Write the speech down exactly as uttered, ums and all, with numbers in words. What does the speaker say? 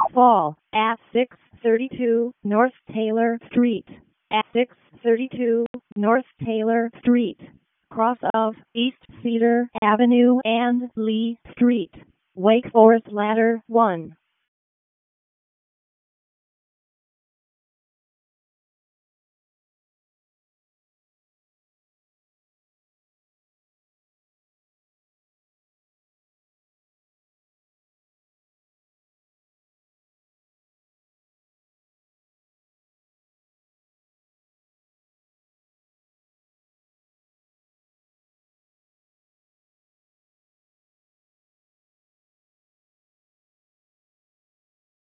Fall at six thirty-two North Taylor Street. At six thirty-two North Taylor Street, cross of East Cedar Avenue and Lee Street, Wake Forest Ladder one.